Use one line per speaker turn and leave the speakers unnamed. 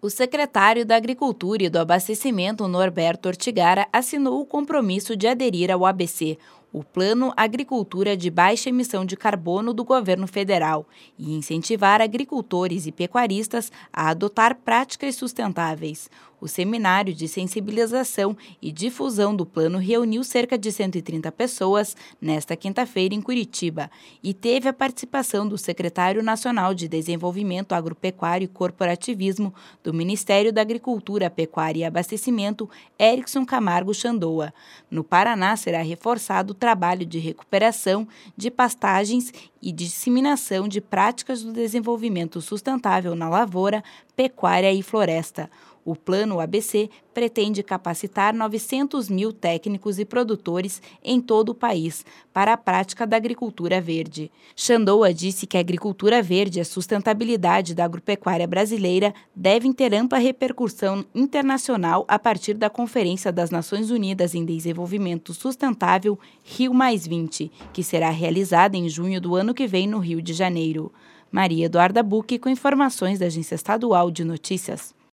O secretário da Agricultura e do Abastecimento, Norberto Ortigara, assinou o compromisso de aderir ao ABC, o Plano Agricultura de Baixa Emissão de Carbono do governo federal, e incentivar agricultores e pecuaristas a adotar práticas sustentáveis. O seminário de sensibilização e difusão do plano reuniu cerca de 130 pessoas nesta quinta-feira em Curitiba e teve a participação do secretário nacional de Desenvolvimento Agropecuário e Corporativismo do Ministério da Agricultura, Pecuária e Abastecimento, Erickson Camargo Chandoa. No Paraná, será reforçado o trabalho de recuperação de pastagens e disseminação de práticas do desenvolvimento sustentável na lavoura, pecuária e floresta. O Plano ABC pretende capacitar 900 mil técnicos e produtores em todo o país para a prática da agricultura verde. Chandoa disse que a agricultura verde e a sustentabilidade da agropecuária brasileira devem ter ampla repercussão internacional a partir da Conferência das Nações Unidas em Desenvolvimento Sustentável Rio+20, que será realizada em junho do ano que vem no Rio de Janeiro. Maria Eduarda Bucchi com informações da Agência Estadual de Notícias.